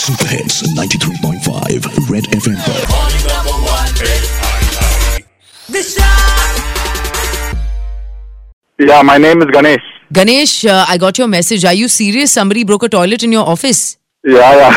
Super Hits 93.5 Red FM पर। Yeah, my name is Ganesh. Ganesh, I got your message. Are you serious? Somebody broke a toilet in your office? Yeah.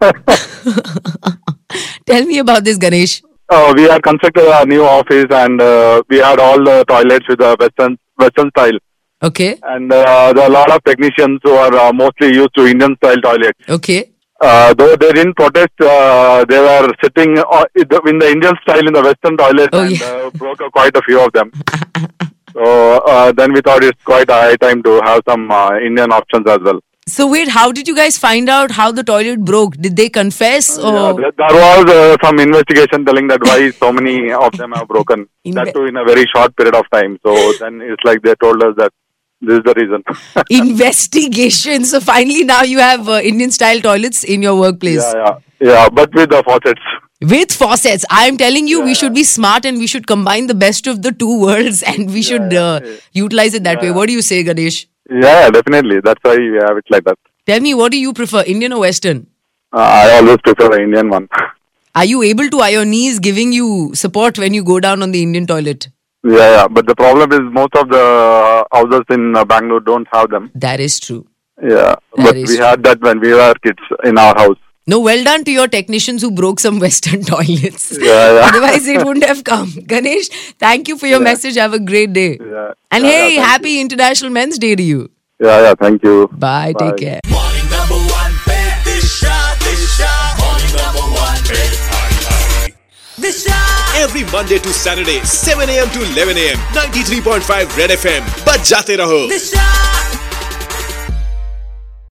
Tell me about this, Ganesh. We had constructed a new office and we had all the toilets with a Western style. Okay. And there are a lot of technicians who are mostly used to Indian style toilets. Okay. Though they didn't protest, they were sitting in the Indian style in the Western toilet broke quite a few of them. So then we thought it's quite a high time to have some Indian options as well. So wait, how did you guys find out how the toilet broke? Did they confess? Or There was some investigation telling that why so many of them have broken. That too in a very short period of time. So then it's like they told us that this is the reason. investigation. So finally now you have Indian style toilets in your workplace. Yeah, but with the faucets. With faucets. I am telling you, we should be smart and we should combine the best of the two worlds and we should utilize it that way. What do you say, Ganesh? Yeah, definitely. That's why we have it like that. Tell me, what do you prefer, Indian or Western? I always prefer the Indian one. Are you able to? Are your knees giving you support when you go down on the Indian toilet? Yeah. But the problem is most of the houses in Bangalore don't have them. That is true. Yeah. But we had that when we were kids in our house. No, well done to your technicians who broke some Western toilets. Yeah. Otherwise, it wouldn't have come. Ganesh, thank you for your message. Have a great day. Yeah. And hey, happy International Men's Day to you. Yeah. Thank you. Bye. Take care. Morning number one, Disha. Morning number one, Disha. Every Monday to Saturday, 7 a.m. to 11 a.m. 93.5 Red FM. बज जाते रहो.